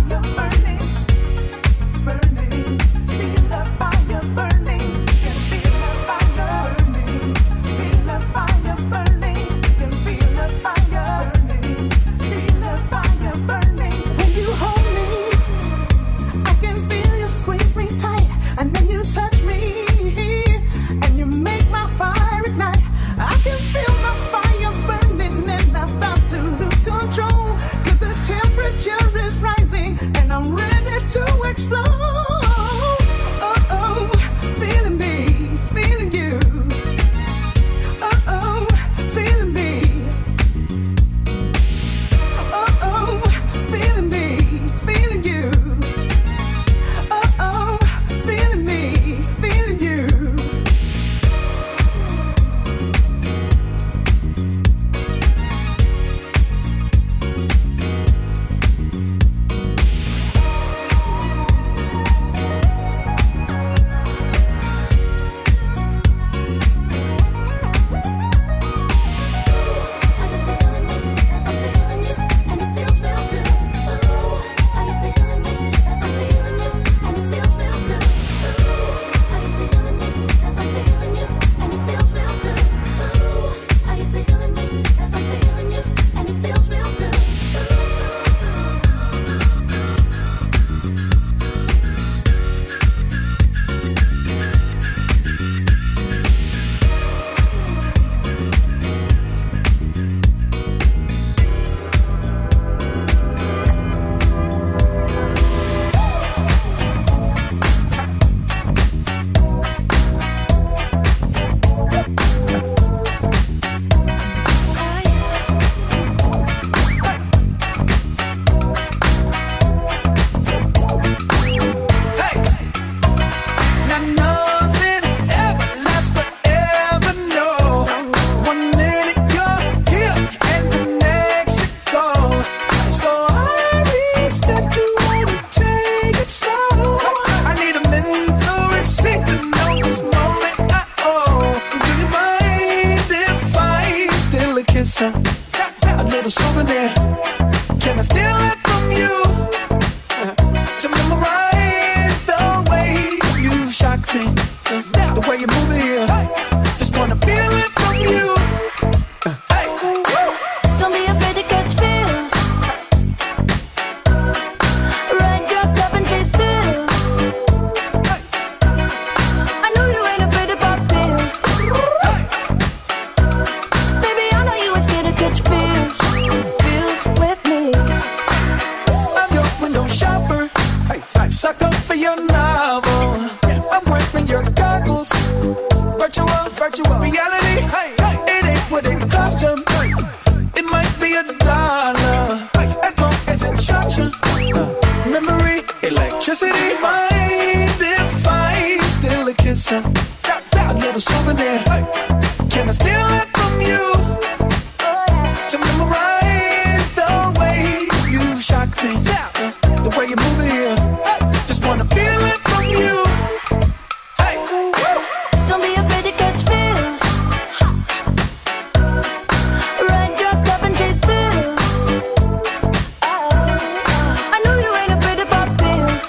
a little souvenir. Can I steal it from you to memorize the way you shock me, the way you move it here? Just wanna feel it from you. Don't be afraid to catch feels. Ride your cup and chase thrills. I know you ain't afraid to pop pills. Baby, I know you ain't scared to catch feels. Feels with me. I'm your window shopper, sucker for your novel. I'm wearing your goggles. Virtual reality. It ain't what it cost you. It might be $1 as long as it shocks you. Memory, electricity, mind if I steal a kiss, a little souvenir. Can I steal it from you to memorize the way you shock me, the way you move it here? Just wanna feel it from you. Don't be afraid to catch feels. Ride your cup and chase thrills. I know you ain't afraid to pop pills.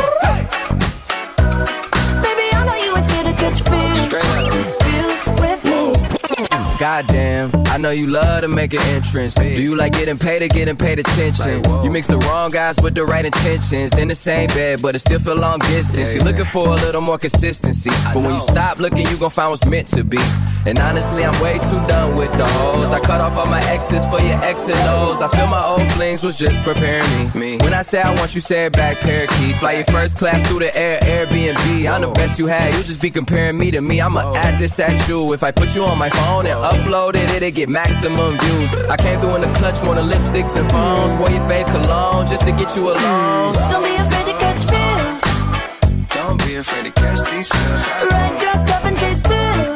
Baby, I know you ain't scared to catch feels. Feels with me. Goddamn, I know you love to make an entrance. Do you like getting paid attention? You mix the wrong guys with the right intentions. In the same bed, but it still feel long distance. You're looking for a little more consistency, but when you stop looking, you gon' find what's meant to be. And honestly, I'm way too done with the hoes. I cut off all my exes for your X and O's. I feel my old flings was just preparing me. When I say I want you, say it back, parakeet. Fly your first class through the air, Airbnb. I'm the best you had, you just be comparing me to me. I'ma add this at you. If I put you on my phone and upload it, it'll get maximum views. I came through in the clutch more than lipsticks and phones. Wore your fave cologne just to get you alone. Don't be afraid to catch feels. Don't be afraid to catch these feels. Ride your cup and chase thrills.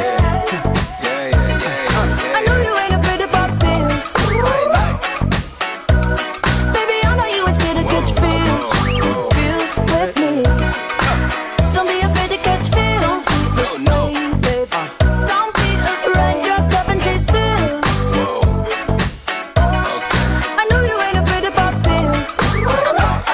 I know you ain't afraid to pop pills. Baby, I know you ain't scared to catch feels. Feels with me. Don't be afraid to catch feels. Don't be afraid. Ride your cup and chase thrills. I know you ain't afraid to pop pills.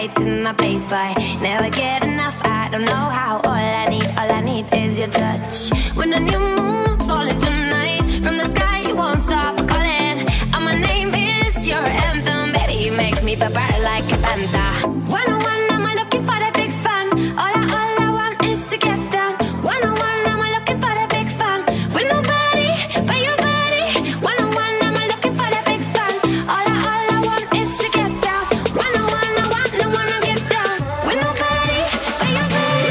babe to my base, but never get enough. I don't know how. All I need is your touch. When the new moon's falling tonight, from the sky you won't stop calling. And my name is your anthem, baby. You make me purr like a panda. 101, I'm looking for the big fan. All I want is to get down. 101, I'm looking for the big fan. With nobody but your body. 101, I'm looking for the big fan. All I want is to get down. 101, I wanna get down. With nobody but your body.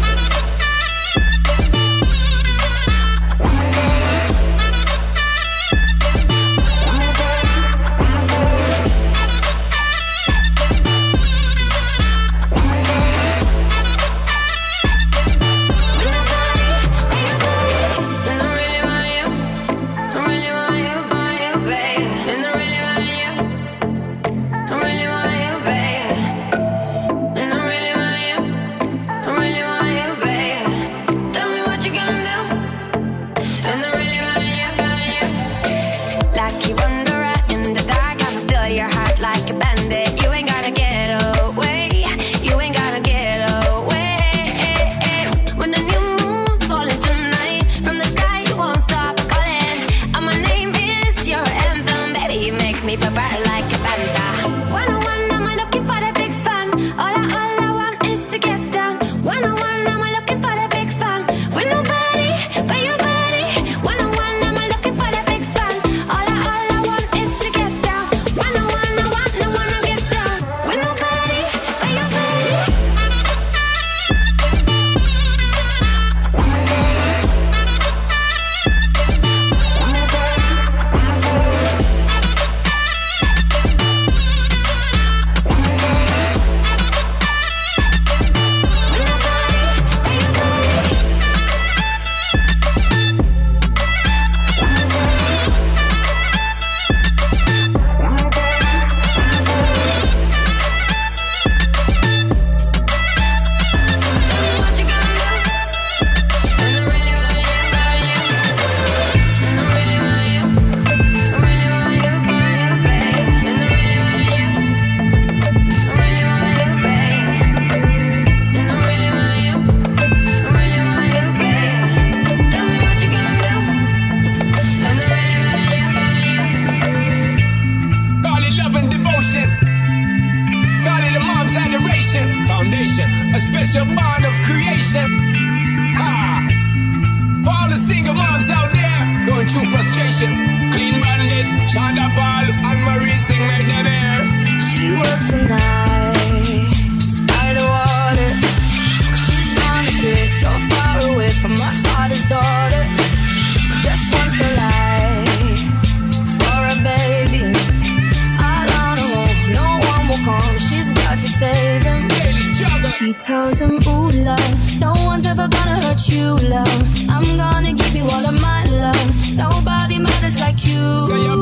She tells him, ooh, love, no one's ever gonna hurt you, love. I'm gonna give you all of my love. Nobody matters like you.